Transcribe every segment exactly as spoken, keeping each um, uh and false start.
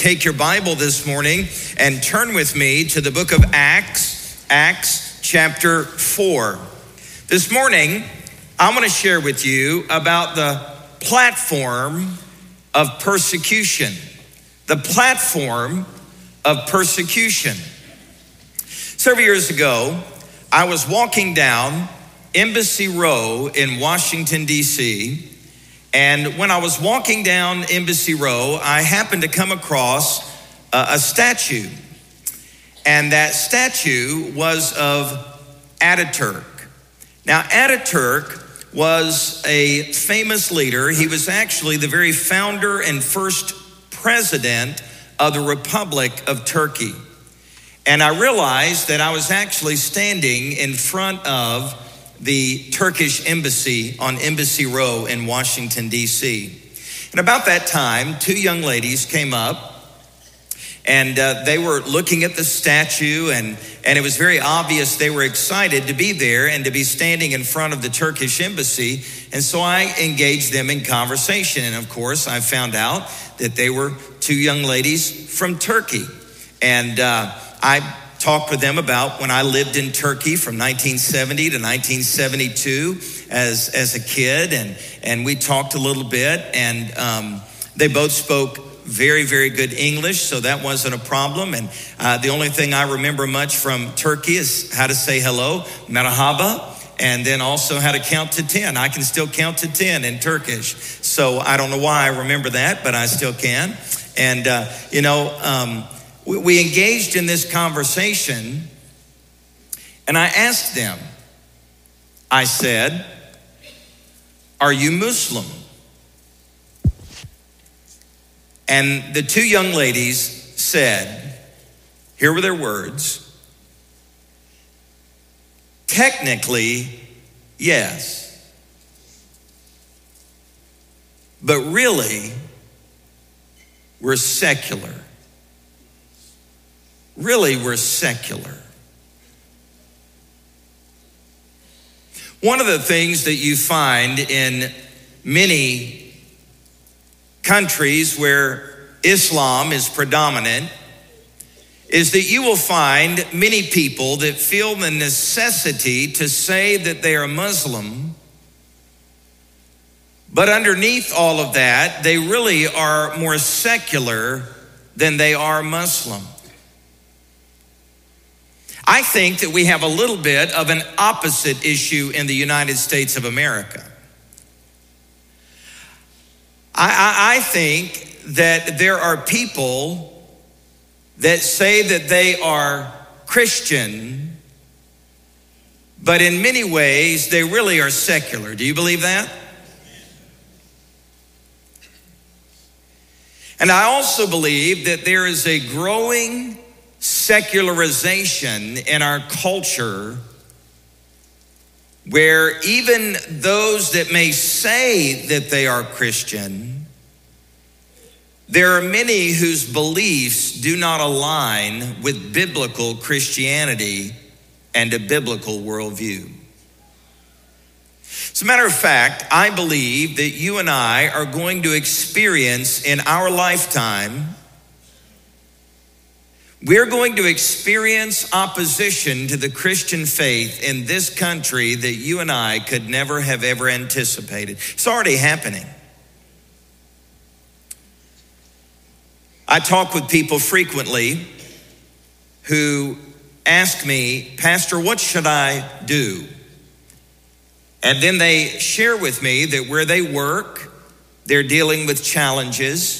take your Bible this morning and turn with me to the book of Acts, Acts chapter four. This morning, I'm going to share with you about the platform of persecution. The platform of persecution. Several years ago, I was walking down Embassy Row in Washington, D C, and when I was walking down Embassy Row, I happened to come across a, a statue. And that statue was of Ataturk. Now, Ataturk was a famous leader. He was actually the very founder and first president of the Republic of Turkey. And I realized that I was actually standing in front of the Turkish embassy on Embassy Row in Washington, D C. And about that time, two young ladies came up, and uh, they were looking at the statue, and, and it was very obvious they were excited to be there and to be standing in front of the Turkish embassy. And so I engaged them in conversation. And of course, I found out that they were two young ladies from Turkey. And uh, I talked with them about when I lived in Turkey from nineteen seventy to nineteen seventy-two as, as a kid. And, and we talked a little bit, and um, they both spoke very, very good English, so that wasn't a problem. And uh, the only thing I remember much from Turkey is how to say hello, merhaba, and then also how to count to ten. I can still count to ten in Turkish. So I don't know why I remember that, but I still can. And, uh, you know, um, we, we engaged in this conversation, and I asked them, I said, "Are you Muslim?" And the two young ladies said, here were their words, "Technically, yes. But really, we're secular. Really, we're secular." One of the things that you find in many countries where Islam is predominant is that you will find many people that feel the necessity to say that they are Muslim, but underneath all of that, they really are more secular than they are Muslim. I think that we have a little bit of an opposite issue in the United States of America. I, I, I think that there are people that say that they are Christian, but in many ways, they really are secular. Do you believe that? And I also believe that there is a growing secularization in our culture where even those that may say that they are Christian, there are many whose beliefs do not align with biblical Christianity and a biblical worldview. As a matter of fact, I believe that you and I are going to experience in our lifetime, we're going to experience opposition to the Christian faith in this country that you and I could never have ever anticipated. It's already happening. I talk with people frequently who ask me, "Pastor, what should I do?" And then they share with me that where they work, they're dealing with challenges.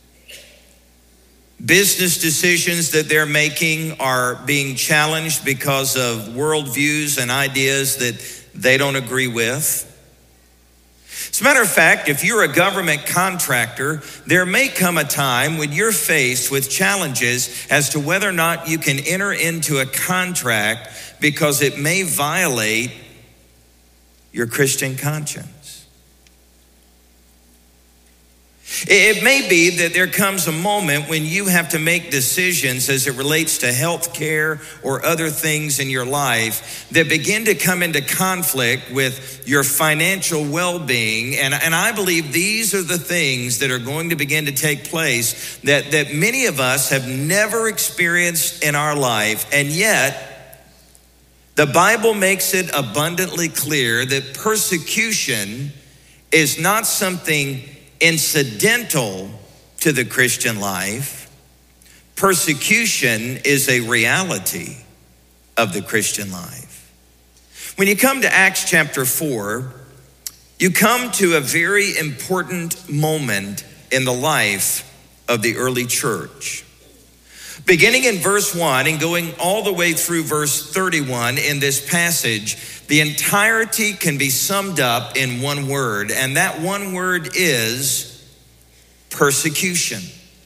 Business decisions that they're making are being challenged because of worldviews and ideas that they don't agree with. As a matter of fact, if you're a government contractor, there may come a time when you're faced with challenges as to whether or not you can enter into a contract because it may violate your Christian conscience. It may be that there comes a moment when you have to make decisions as it relates to health care or other things in your life that begin to come into conflict with your financial well-being. And, and I believe these are the things that are going to begin to take place that, that many of us have never experienced in our life. And yet, the Bible makes it abundantly clear that persecution is not something incidental to the Christian life. Persecution is a reality of the Christian life. When you come to Acts chapter four, you come to a very important moment in the life of the early church. Beginning in verse one and going all the way through verse thirty-one in this passage, the entirety can be summed up in one word, and that one word is persecution.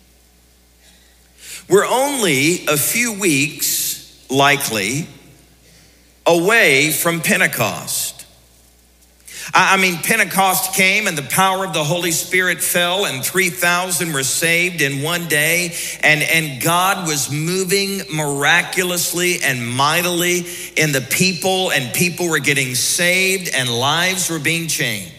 We're only a few weeks, likely, away from Pentecost. I mean, Pentecost came and the power of the Holy Spirit fell and three thousand were saved in one day. And, and God was moving miraculously and mightily in the people, and people were getting saved and lives were being changed.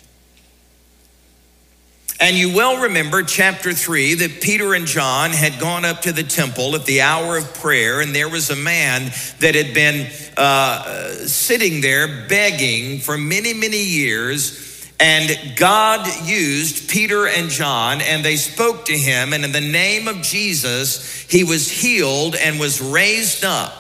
And you well remember chapter three that Peter and John had gone up to the temple at the hour of prayer, and there was a man that had been uh, sitting there begging for many, many years. And God used Peter and John, and they spoke to him, and in the name of Jesus, he was healed and was raised up.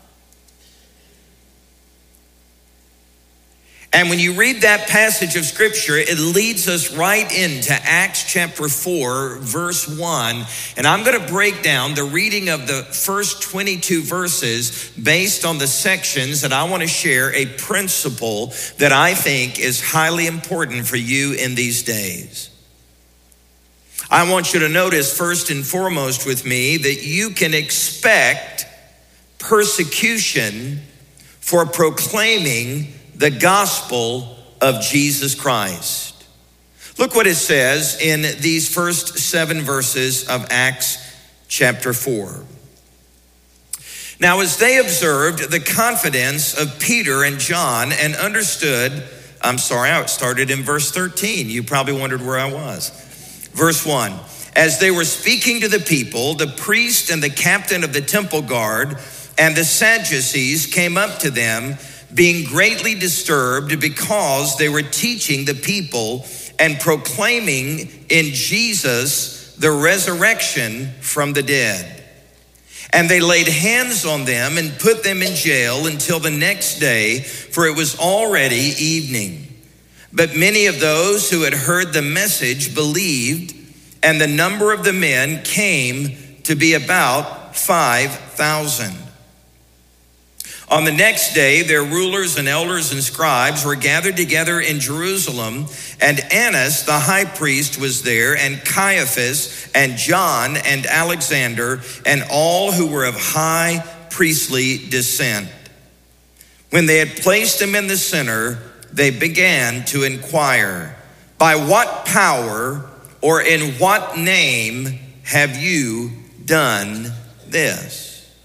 And when you read that passage of scripture, it leads us right into Acts chapter four, verse one. And I'm going to break down the reading of the first twenty-two verses based on the sections that I want to share a principle that I think is highly important for you in these days. I want you to notice first and foremost with me that you can expect persecution for proclaiming the gospel of Jesus Christ. Look what it says in these first seven verses of Acts chapter four. Now, as they observed the confidence of Peter and John and understood, I'm sorry, I started in verse thirteen. You probably wondered where I was. Verse one, as they were speaking to the people, the priest and the captain of the temple guard and the Sadducees came up to them, being greatly disturbed because they were teaching the people and proclaiming in Jesus the resurrection from the dead. And they laid hands on them and put them in jail until the next day, for it was already evening. But many of those who had heard the message believed, and the number of the men came to be about five thousand. On the next day, their rulers and elders and scribes were gathered together in Jerusalem, and Annas the high priest was there, and Caiaphas and John and Alexander and all who were of high priestly descent. When they had placed him in the center, they began to inquire, "By what power or in what name have you done this?"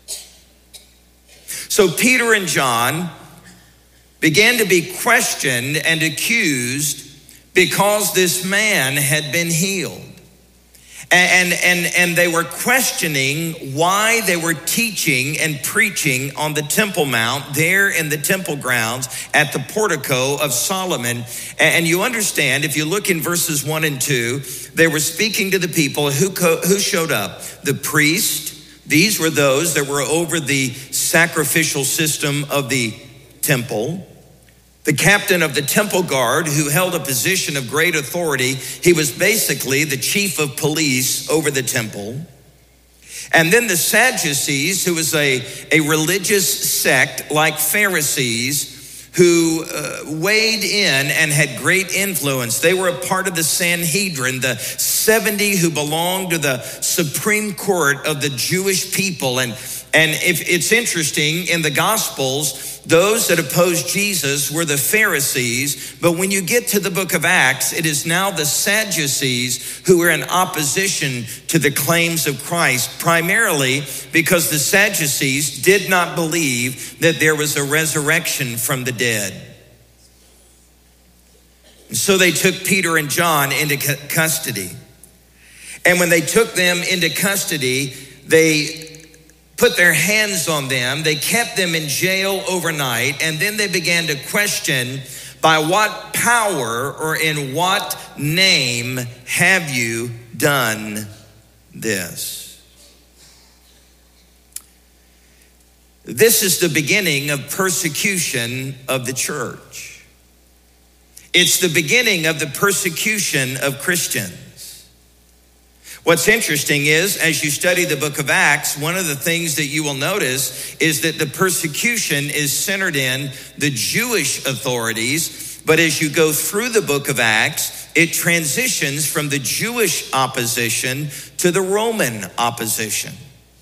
So Peter and John began to be questioned and accused because this man had been healed. And, and, and they were questioning why they were teaching and preaching on the Temple Mount there in the temple grounds at the portico of Solomon. And you understand, if you look in verses one and two, they were speaking to the people who, co- who showed up. The priest. These were those that were over the sacrificial system of the temple. The captain of the temple guard, who held a position of great authority, he was basically the chief of police over the temple. And then the Sadducees, who was a, a religious sect like Pharisees, who uh, weighed in and had great influence. They were a part of the Sanhedrin, the seventy who belonged to the Supreme Court of the Jewish people. And, And if it's interesting, in the Gospels, those that opposed Jesus were the Pharisees, but when you get to the book of Acts, it is now the Sadducees who are in opposition to the claims of Christ, primarily because the Sadducees did not believe that there was a resurrection from the dead. And so they took Peter and John into custody. And when they took them into custody, they put their hands on them. They kept them in jail overnight, and then they began to question, by what power or in what name have you done this? This is the beginning of persecution of the church. It's the beginning of the persecution of Christians. What's interesting is, as you study the book of Acts, one of the things that you will notice is that the persecution is centered in the Jewish authorities, but as you go through the book of Acts, it transitions from the Jewish opposition to the Roman opposition.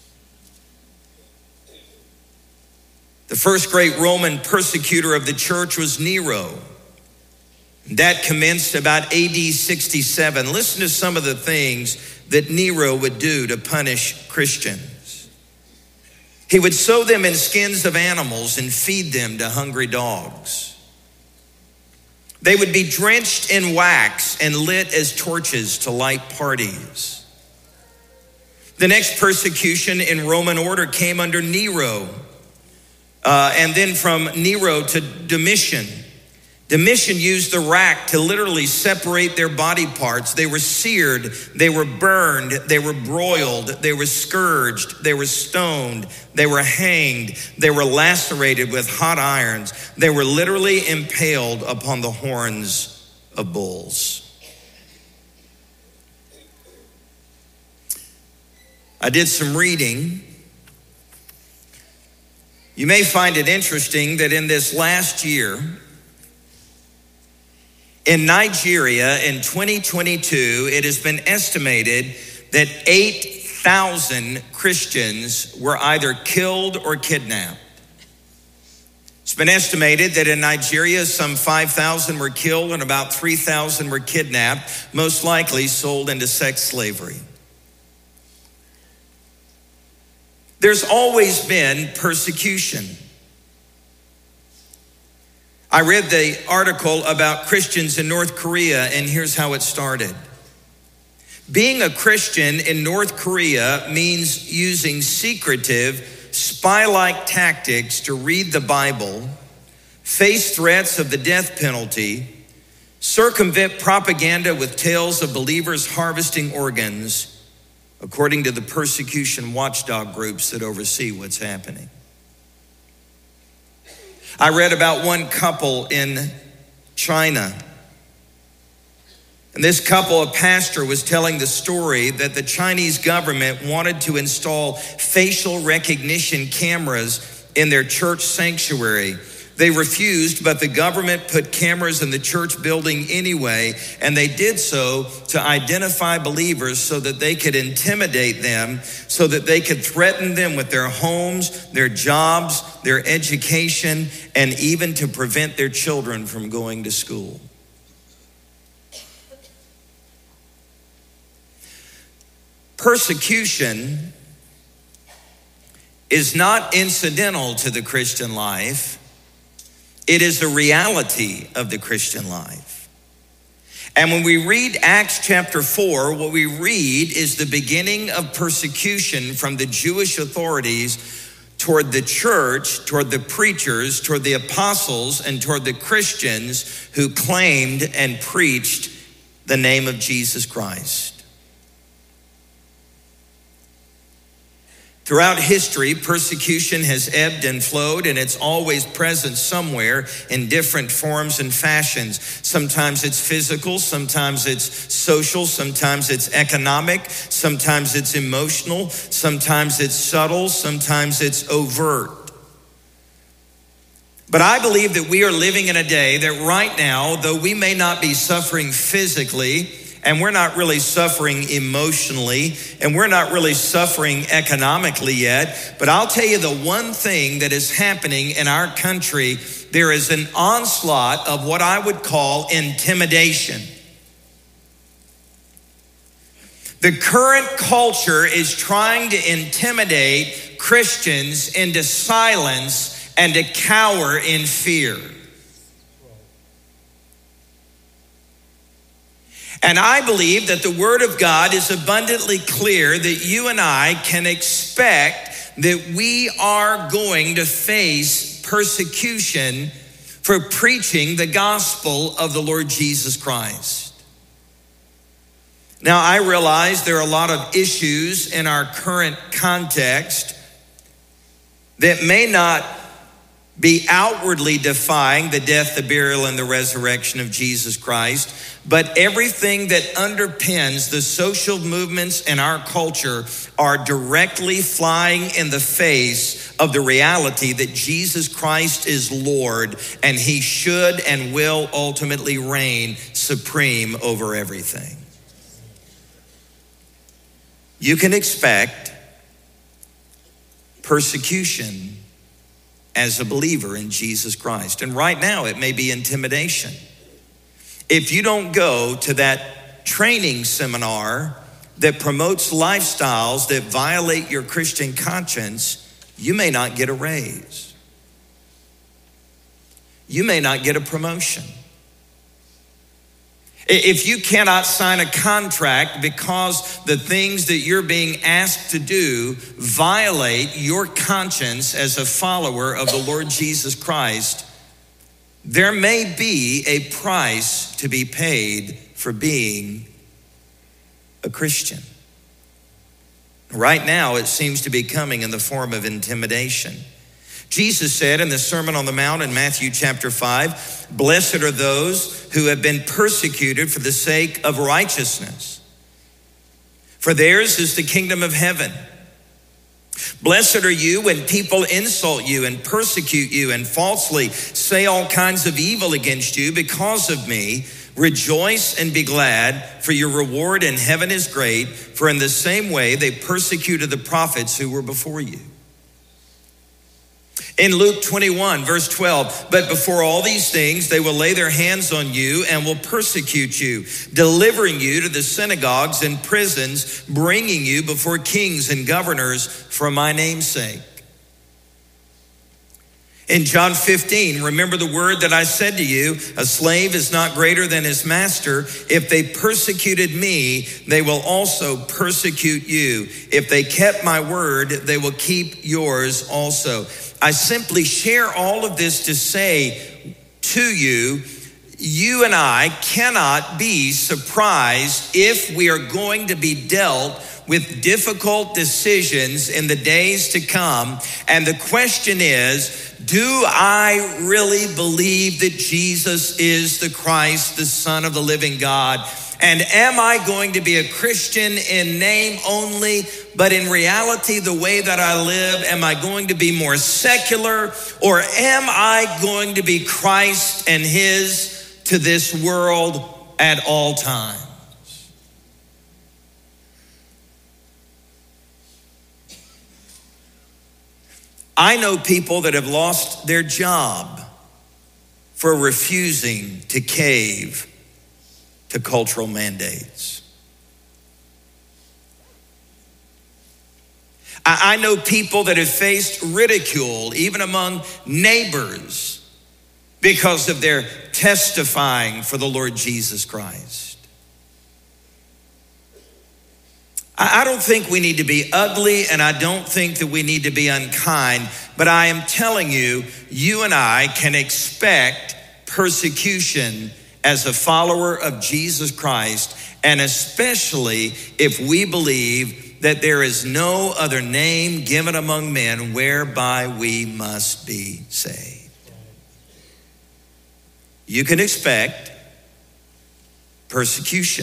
The first great Roman persecutor of the church was Nero. That commenced about A D sixty-seven. Listen to some of the things that Nero would do to punish Christians. He would sew them in skins of animals and feed them to hungry dogs. They would be drenched in wax and lit as torches to light parties. The next persecution in Roman order came under Nero, uh, and then from Nero to Domitian. Domitian used the rack to literally separate their body parts. They were seared, they were burned, they were broiled, they were scourged, they were stoned, they were hanged, they were lacerated with hot irons. They were literally impaled upon the horns of bulls. I did some reading. You may find it interesting that in this last year, in Nigeria, in twenty twenty-two, it has been estimated that eight thousand Christians were either killed or kidnapped. It's been estimated that in Nigeria, some five thousand were killed and about three thousand were kidnapped, most likely sold into sex slavery. There's always been persecution. I read the article about Christians in North Korea, and here's how it started. Being a Christian in North Korea means using secretive, spy-like tactics to read the Bible, face threats of the death penalty, circumvent propaganda with tales of believers harvesting organs, according to the persecution watchdog groups that oversee what's happening. I read about one couple in China. And this couple, a pastor, was telling the story that the Chinese government wanted to install facial recognition cameras in their church sanctuary. They refused, but the government put cameras in the church building anyway, and they did so to identify believers so that they could intimidate them, so that they could threaten them with their homes, their jobs, their education, and even to prevent their children from going to school. Persecution is not incidental to the Christian life. It is a reality of the Christian life. And when we read Acts chapter four, what we read is the beginning of persecution from the Jewish authorities toward the church, toward the preachers, toward the apostles, and toward the Christians who claimed and preached the name of Jesus Christ. Throughout history, persecution has ebbed and flowed, and it's always present somewhere in different forms and fashions. Sometimes it's physical, sometimes it's social, sometimes it's economic, sometimes it's emotional, sometimes it's subtle, sometimes it's overt. But I believe that we are living in a day that right now, though we may not be suffering physically and we're not really suffering emotionally, and we're not really suffering economically yet. But I'll tell you the one thing that is happening in our country, there is an onslaught of what I would call intimidation. The current culture is trying to intimidate Christians into silence and to cower in fear. And I believe that the Word of God is abundantly clear that you and I can expect that we are going to face persecution for preaching the gospel of the Lord Jesus Christ. Now, I realize there are a lot of issues in our current context that may not be outwardly defying the death, the burial, and the resurrection of Jesus Christ, but everything that underpins the social movements in our culture are directly flying in the face of the reality that Jesus Christ is Lord, and he should and will ultimately reign supreme over everything. You can expect persecution as a believer in Jesus Christ. And right now it may be intimidation. If you don't go to that training seminar that promotes lifestyles that violate your Christian conscience, you may not get a raise. You may not get a promotion. If you cannot sign a contract because the things that you're being asked to do violate your conscience as a follower of the Lord Jesus Christ, there may be a price to be paid for being a Christian. Right now, it seems to be coming in the form of intimidation. Jesus said in the Sermon on the Mount in Matthew chapter five, "Blessed are those who have been persecuted for the sake of righteousness, for theirs is the kingdom of heaven. Blessed are you when people insult you and persecute you and falsely say all kinds of evil against you because of me. Rejoice and be glad, for your reward in heaven is great, for in the same way they persecuted the prophets who were before you." In Luke twenty-one, verse twelve, "But before all these things, they will lay their hands on you and will persecute you, delivering you to the synagogues and prisons, bringing you before kings and governors for my name's sake." In John fifteen, "Remember the word that I said to you, a slave is not greater than his master. If they persecuted me, they will also persecute you. If they kept my word, they will keep yours also." I simply share all of this to say to you, you and I cannot be surprised if we are going to be dealt with difficult decisions in the days to come. And the question is, do I really believe that Jesus is the Christ, the Son of the living God? And am I going to be a Christian in name only, but in reality, the way that I live, am I going to be more secular, or am I going to be Christ and his to this world at all times? I know people that have lost their job for refusing to cave to cultural mandates. I know people that have faced ridicule, even among neighbors, because of their testifying for the Lord Jesus Christ. I don't think we need to be ugly, and I don't think that we need to be unkind, but I am telling you, you and I can expect persecution as a follower of Jesus Christ, and especially if we believe that there is no other name given among men whereby we must be saved. You can expect persecution.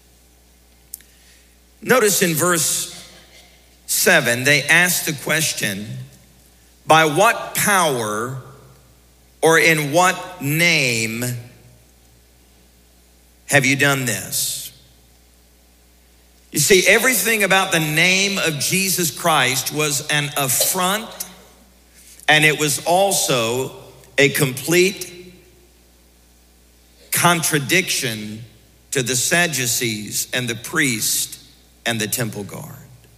Notice in verse seven, they ask the question, by what power or in what name have you done this? You see, everything about the name of Jesus Christ was an affront, and it was also a complete contradiction to the Sadducees and the priest and the temple guard.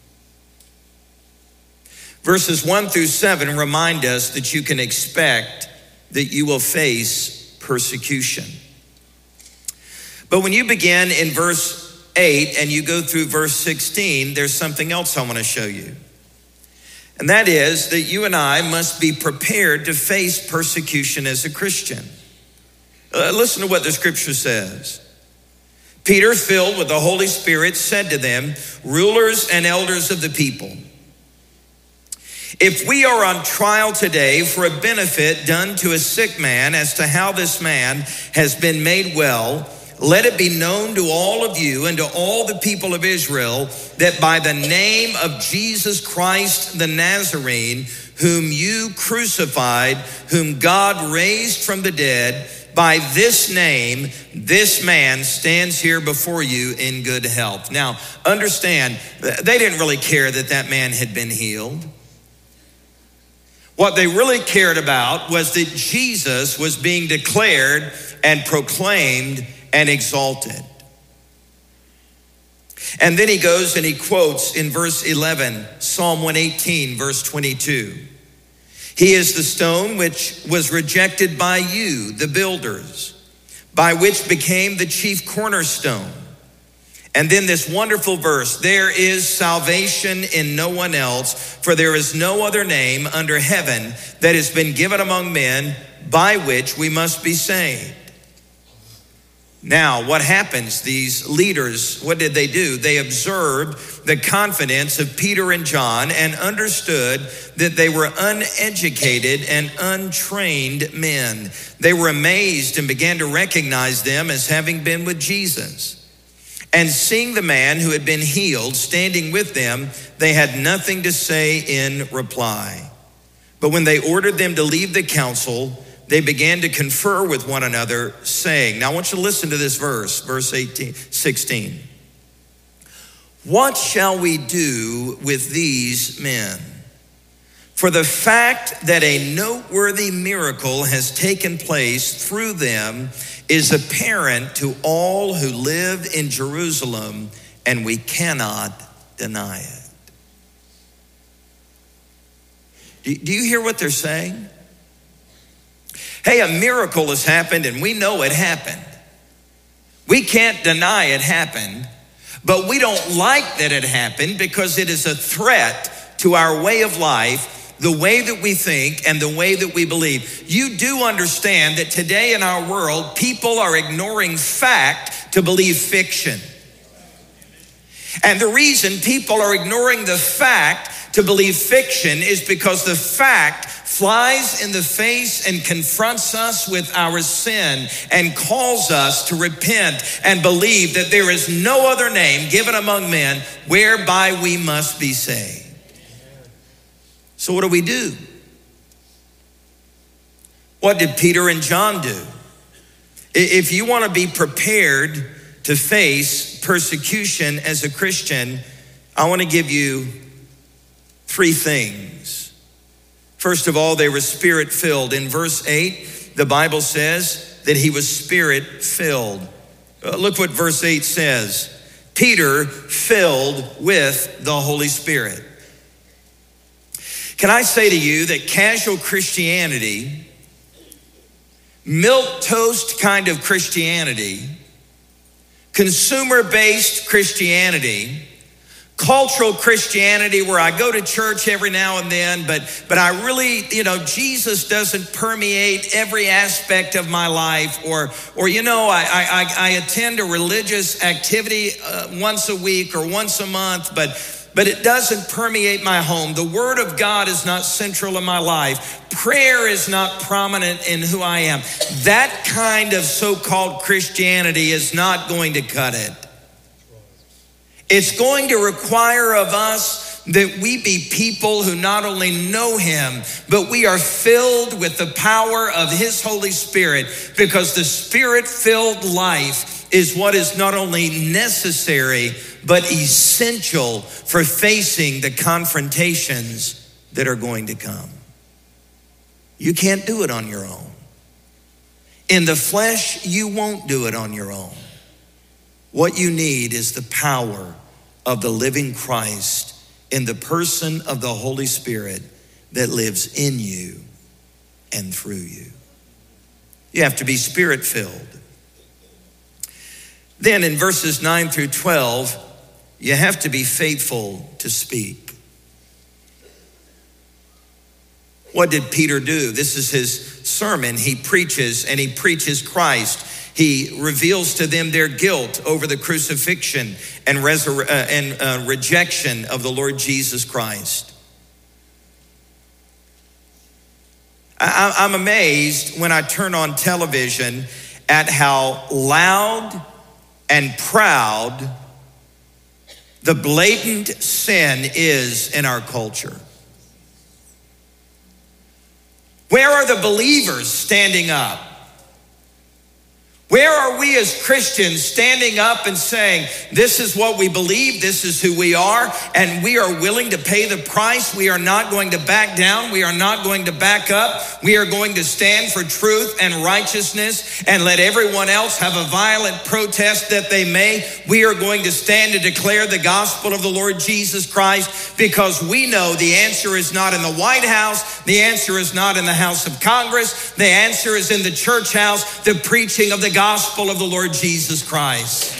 Verses one through seven remind us that you can expect that you will face persecution. But when you begin in verse eight and you go through verse sixteen, there's something else I want to show you. And that is that you and I must be prepared to face persecution as a Christian. Uh, listen to what the scripture says. Peter, filled with the Holy Spirit, said to them, rulers and elders of the people, if we are on trial today for a benefit done to a sick man as to how this man has been made well, let it be known to all of you and to all the people of Israel that by the name of Jesus Christ the Nazarene, whom you crucified, whom God raised from the dead, by this name, this man stands here before you in good health. Now, understand, they didn't really care that that man had been healed. What they really cared about was that Jesus was being declared and proclaimed and exalted. And then he goes and he quotes in verse eleven, Psalm one eighteen, verse twenty-two. He is the stone which was rejected by you, the builders, by which became the chief cornerstone. And then this wonderful verse, there is salvation in no one else, for there is no other name under heaven that has been given among men by which we must be saved. Now, what happens? These leaders, what did they do? They observed the confidence of Peter and John and understood that they were uneducated and untrained men. They were amazed and began to recognize them as having been with Jesus. And seeing the man who had been healed standing with them, they had nothing to say in reply. But when they ordered them to leave the council, they began to confer with one another, saying, now I want you to listen to this verse, verse eighteen, sixteen. What shall we do with these men? For the fact that a noteworthy miracle has taken place through them is apparent to all who live in Jerusalem, and we cannot deny it. Do you hear what they're saying? Hey, a miracle has happened and we know it happened. We can't deny it happened, but we don't like that it happened because it is a threat to our way of life, the way that we think and the way that we believe. You do understand that today in our world, people are ignoring fact to believe fiction. And the reason people are ignoring the fact to believe fiction is because the fact flies in the face and confronts us with our sin and calls us to repent and believe that there is no other name given among men whereby we must be saved. So what do we do? What did Peter and John do? If you want to be prepared to face persecution as a Christian, I want to give you three things. First of all, they were spirit-filled. In verse eight, the Bible says that he was spirit-filled. Uh, look what verse eight says. Peter filled with the Holy Spirit. Can I say to you that casual Christianity, milquetoast kind of Christianity, consumer-based Christianity, cultural Christianity where I go to church every now and then, but but I really, you know, Jesus doesn't permeate every aspect of my life, or or you know, I I, I attend a religious activity uh, once a week or once a month, but but it doesn't permeate my home. The Word of God is not central in my life. Prayer is not prominent in who I am. That kind of so-called Christianity is not going to cut it. It's going to require of us that we be people who not only know him, but we are filled with the power of his Holy Spirit, because the Spirit-filled life is what is not only necessary, but essential for facing the confrontations that are going to come. You can't do it on your own. In the flesh, you won't do it on your own. What you need is the power of the living Christ in the person of the Holy Spirit that lives in you and through you. You have to be Spirit-filled. Then in verses nine through twelve, you have to be faithful to speak. What did Peter do? This is his sermon. He preaches, and he preaches Christ. He reveals to them their guilt over the crucifixion and, resur- uh, and uh, rejection of the Lord Jesus Christ. I- I'm amazed when I turn on television at how loud and proud the blatant sin is in our culture. Where are the believers standing up? Where are we as Christians standing up and saying, this is what we believe, this is who we are, and we are willing to pay the price. We are not going to back down. We are not going to back up. We are going to stand for truth and righteousness and let everyone else have a violent protest that they may. We are going to stand to declare the gospel of the Lord Jesus Christ, because we know the answer is not in the White House. The answer is not in the House of Congress. The answer is in the church house, the preaching of the gospel of the Lord Jesus Christ.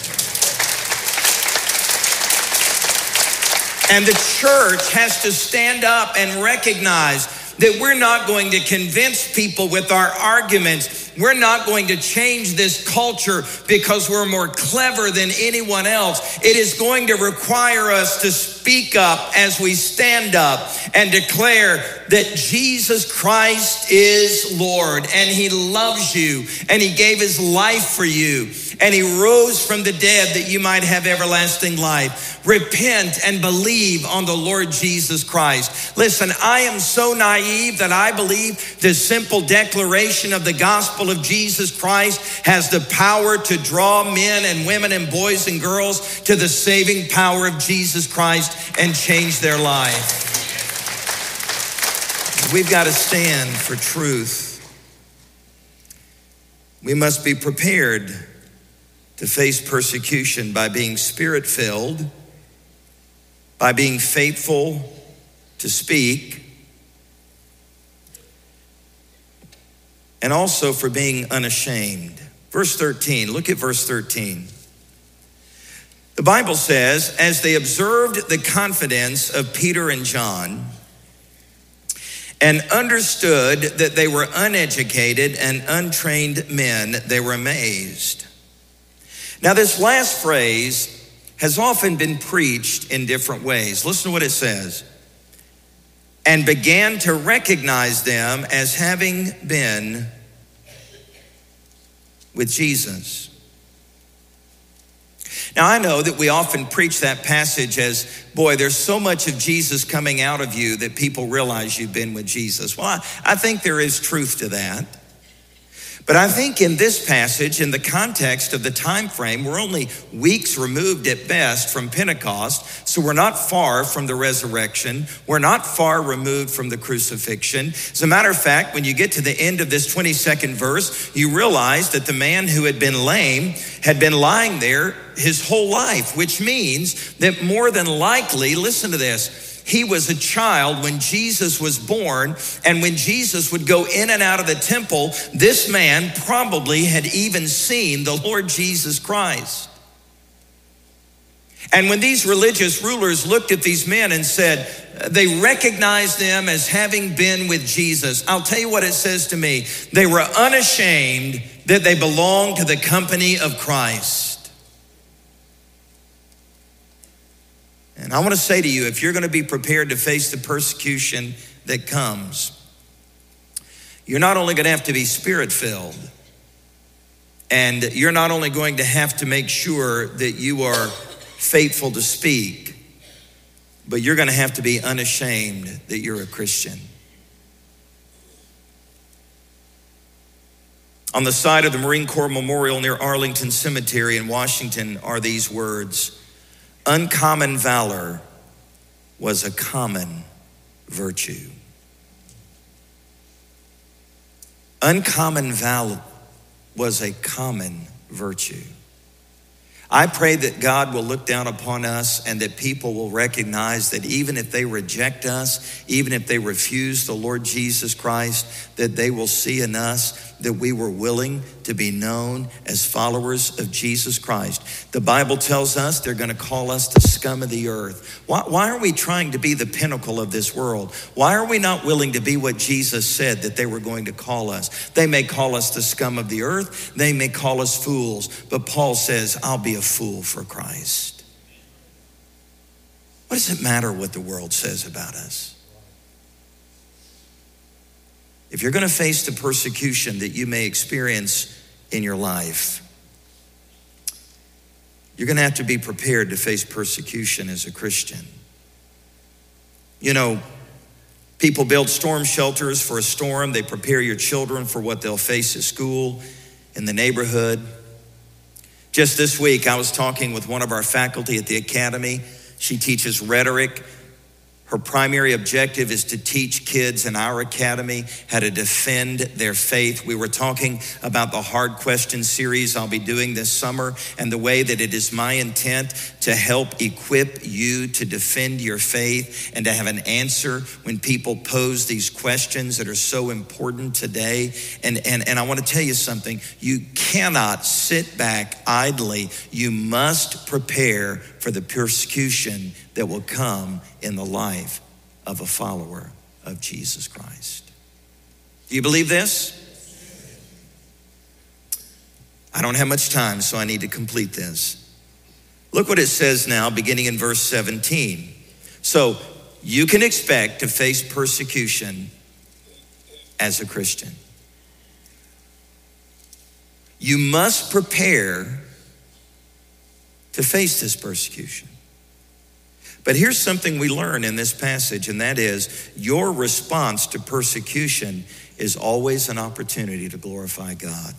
And the church has to stand up and recognize that we're not going to convince people with our arguments. We're not going to change this culture because we're more clever than anyone else. It is going to require us to speak up as we stand up and declare that Jesus Christ is Lord, and he loves you, and he gave his life for you, and he rose from the dead that you might have everlasting life. Repent and believe on the Lord Jesus Christ. Listen, I am so naive that I believe the simple declaration of the gospel of Jesus Christ has the power to draw men and women and boys and girls to the saving power of Jesus Christ and change their life. We've got to stand for truth. We must be prepared to face persecution by being Spirit-filled, by being faithful to speak, and also for being unashamed. Verse thirteen, look at verse thirteen. The Bible says, as they observed the confidence of Peter and John and understood that they were uneducated and untrained men, they were amazed. Now, this last phrase has often been preached in different ways. Listen to what it says. And began to recognize them as having been with Jesus. Now, I know that we often preach that passage as, boy, there's so much of Jesus coming out of you that people realize you've been with Jesus. Well, I, I think there is truth to that. But I think in this passage, in the context of the time frame, we're only weeks removed at best from Pentecost, so we're not far from the resurrection. We're not far removed from the crucifixion. As a matter of fact, when you get to the end of this twenty-second verse, you realize that the man who had been lame had been lying there his whole life, which means that more than likely, listen to this, he was a child when Jesus was born, and when Jesus would go in and out of the temple, this man probably had even seen the Lord Jesus Christ. And when these religious rulers looked at these men and said, they recognized them as having been with Jesus, I'll tell you what it says to me. They were unashamed that they belonged to the company of Christ. And I want to say to you, if you're going to be prepared to face the persecution that comes, you're not only going to have to be Spirit-filled, and you're not only going to have to make sure that you are faithful to speak, but you're going to have to be unashamed that you're a Christian. On the side of the Marine Corps Memorial near Arlington Cemetery in Washington are these words: uncommon valor was a common virtue. Uncommon valor was a common virtue. I pray that God will look down upon us and that people will recognize that even if they reject us, even if they refuse the Lord Jesus Christ, that they will see in us that we were willing to be known as followers of Jesus Christ. The Bible tells us they're going to call us the scum of the earth. Why, why are we trying to be the pinnacle of this world? Why are we not willing to be what Jesus said that they were going to call us? They may call us the scum of the earth. They may call us fools. But Paul says, I'll be a fool for Christ. What does it matter what the world says about us? If you're going to face the persecution that you may experience in your life, you're going to have to be prepared to face persecution as a Christian. You know, people build storm shelters for a storm. They prepare your children for what they'll face at school, in the neighborhood. Just this week, I was talking with one of our faculty at the academy. She teaches rhetoric. Her primary objective is to teach kids in our academy how to defend their faith. We were talking about the Hard Question series I'll be doing this summer and the way that it is my intent to help equip you to defend your faith and to have an answer when people pose these questions that are so important today. And, and, and I want to tell you something. You cannot sit back idly. You must prepare for the persecution that will come in the life of a follower of Jesus Christ. Do you believe this? I don't have much time, so I need to complete this. Look what it says now, beginning in verse seventeen. So you can expect to face persecution as a Christian. You must prepare to face this persecution. But here's something we learn in this passage, and that is your response to persecution is always an opportunity to glorify God.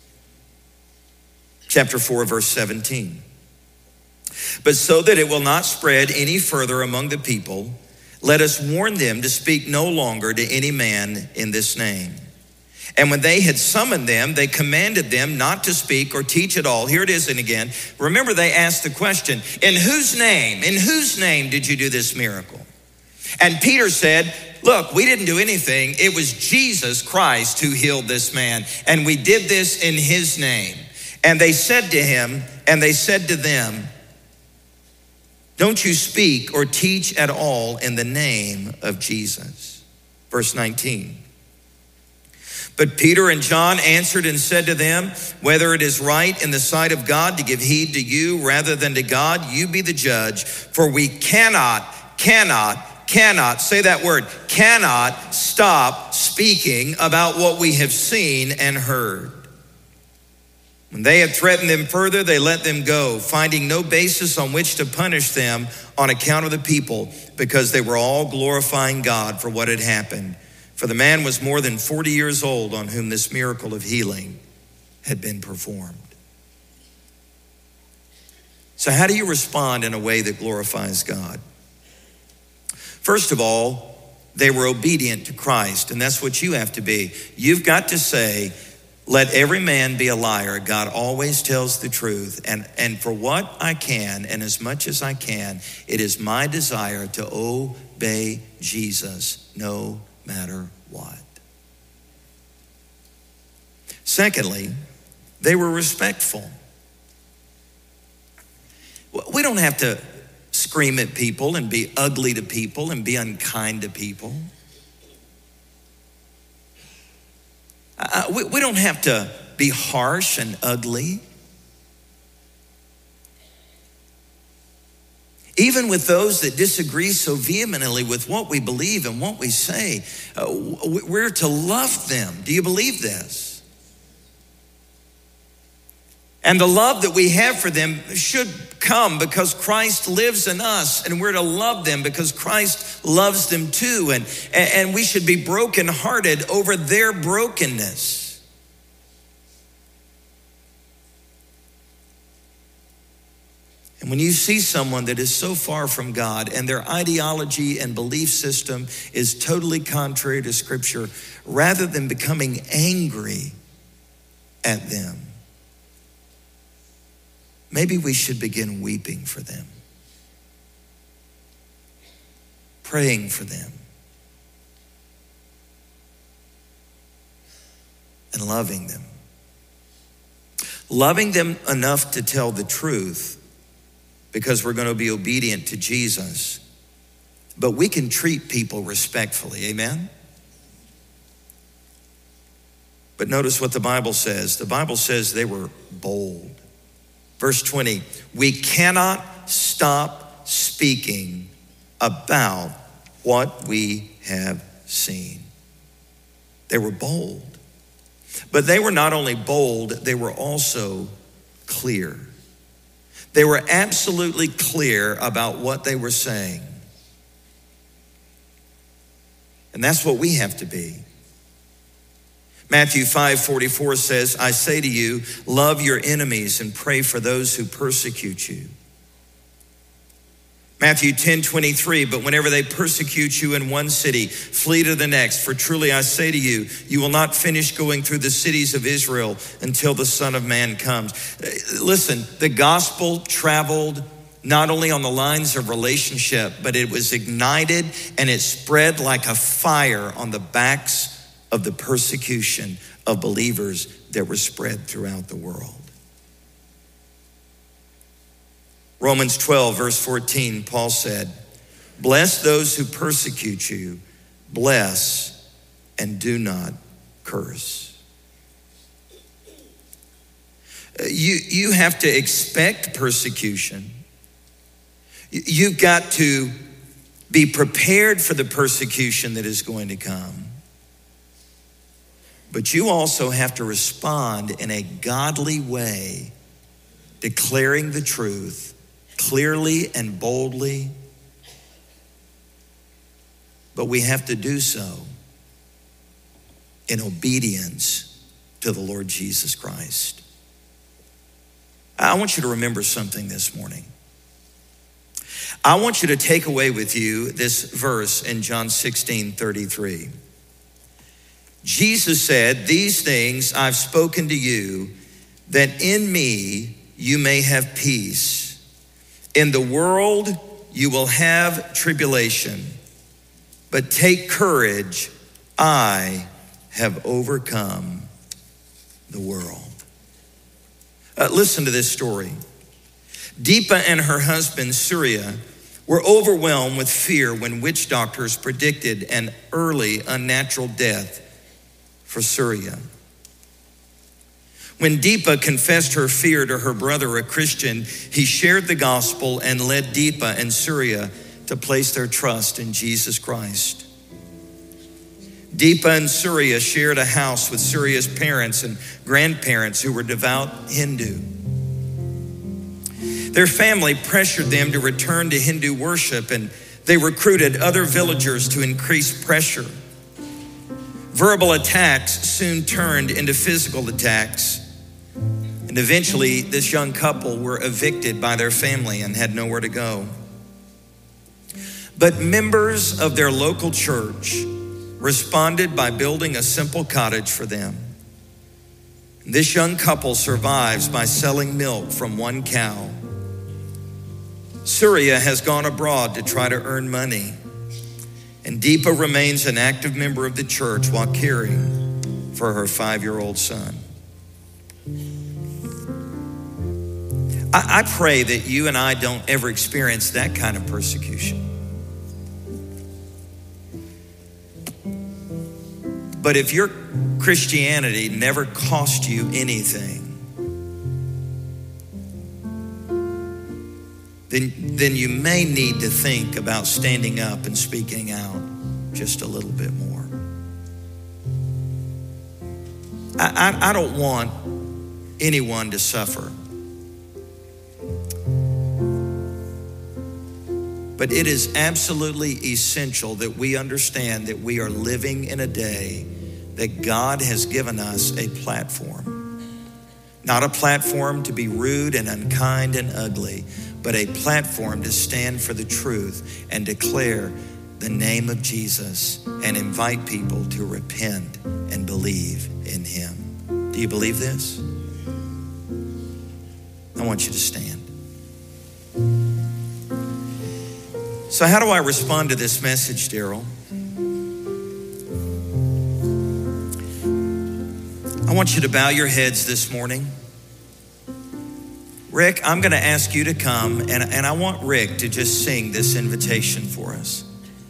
Chapter four, verse seventeen. But so that it will not spread any further among the people, let us warn them to speak no longer to any man in this name. And when they had summoned them, they commanded them not to speak or teach at all. Here it is, and again, remember they asked the question, in whose name, in whose name did you do this miracle? And Peter said, look, we didn't do anything. It was Jesus Christ who healed this man, and we did this in his name. And they said to him, and they said to them, don't you speak or teach at all in the name of Jesus. Verse nineteen. But Peter and John answered and said to them, whether it is right in the sight of God to give heed to you rather than to God, you be the judge. For we cannot, cannot, cannot, say that word, cannot stop speaking about what we have seen and heard. When they had threatened them further, they let them go, finding no basis on which to punish them on account of the people, because they were all glorifying God for what had happened. For the man was more than forty years old on whom this miracle of healing had been performed. So how do you respond in a way that glorifies God? First of all, they were obedient to Christ, and that's what you have to be. You've got to say, let every man be a liar. God always tells the truth. And, and for what I can, and as much as I can, it is my desire to obey Jesus no matter what. Secondly, they were respectful. We don't have to scream at people and be ugly to people and be unkind to people. Uh, we, we don't have to be harsh and ugly. Even with those that disagree so vehemently with what we believe and what we say, uh, we're to love them. Do you believe this? And the love that we have for them should come because Christ lives in us, and we're to love them because Christ loves them too. And, and we should be brokenhearted over their brokenness. And when you see someone that is so far from God and their ideology and belief system is totally contrary to Scripture, rather than becoming angry at them, maybe we should begin weeping for them, praying for them, and loving them. Loving them enough to tell the truth, because we're going to be obedient to Jesus. But we can treat people respectfully, amen? But notice what the Bible says. The Bible says they were bold. Verse twenty, we cannot stop speaking about what we have seen. They were bold. But they were not only bold, they were also clear. They were absolutely clear about what they were saying. And that's what we have to be. Matthew five forty-four says, I say to you, love your enemies and pray for those who persecute you. Matthew ten twenty-three, but whenever they persecute you in one city, flee to the next. For truly I say to you, you will not finish going through the cities of Israel until the Son of Man comes. Listen, the gospel traveled not only on the lines of relationship, but it was ignited and it spread like a fire on the backs of the persecution of believers that were spread throughout the world. Romans twelve, verse fourteen, Paul said, bless those who persecute you, bless and do not curse. You, you have to expect persecution. You've got to be prepared for the persecution that is going to come. But you also have to respond in a godly way, declaring the truth clearly and boldly, but we have to do so in obedience to the Lord Jesus Christ. I want you to remember something this morning. I want you to take away with you this verse in John sixteen thirty-three. Jesus said, these things I've spoken to you, that in me you may have peace. In the world, you will have tribulation, but take courage. I have overcome the world. Uh, listen to this story. Deepa and her husband, Surya, were overwhelmed with fear when witch doctors predicted an early unnatural death for Surya. When Deepa confessed her fear to her brother, a Christian, he shared the gospel and led Deepa and Surya to place their trust in Jesus Christ. Deepa and Surya shared a house with Surya's parents and grandparents who were devout Hindu. Their family pressured them to return to Hindu worship, and they recruited other villagers to increase pressure. Verbal attacks soon turned into physical attacks. And eventually, this young couple were evicted by their family and had nowhere to go. But members of their local church responded by building a simple cottage for them. This young couple survives by selling milk from one cow. Surya has gone abroad to try to earn money, and Deepa remains an active member of the church while caring for her five-year-old son. I, I pray that you and I don't ever experience that kind of persecution. But if your Christianity never cost you anything, then, then you may need to think about standing up and speaking out just a little bit more. I, I, I don't want anyone to suffer. But it is absolutely essential that we understand that we are living in a day that God has given us a platform. Not a platform to be rude and unkind and ugly, but a platform to stand for the truth and declare the name of Jesus and invite people to repent and believe in him. Do you believe this? I want you to stand. So how do I respond to this message, Daryl? I want you to bow your heads this morning. Rick, I'm going to ask you to come, and, and I want Rick to just sing this invitation for us.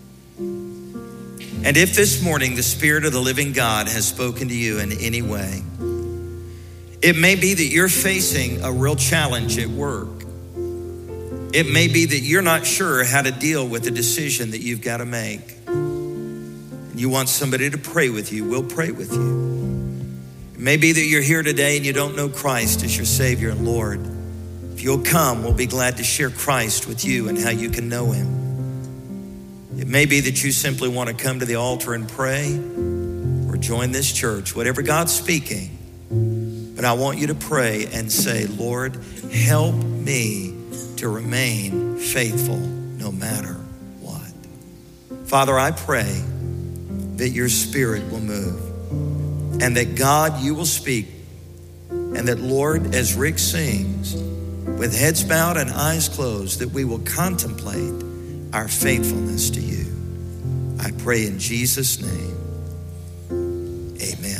And if this morning the Spirit of the living God has spoken to you in any way, it may be that you're facing a real challenge at work. It may be that you're not sure how to deal with the decision that you've got to make. And you want somebody to pray with you. We'll pray with you. It may be that you're here today and you don't know Christ as your Savior and Lord. If you'll come, we'll be glad to share Christ with you and how you can know him. It may be that you simply want to come to the altar and pray or join this church, whatever God's speaking. But I want you to pray and say, Lord, help me to remain faithful no matter what. Father, I pray that your Spirit will move and that God, you will speak, and that, Lord, as Rick sings, with heads bowed and eyes closed, that we will contemplate our faithfulness to you. I pray in Jesus' name, amen.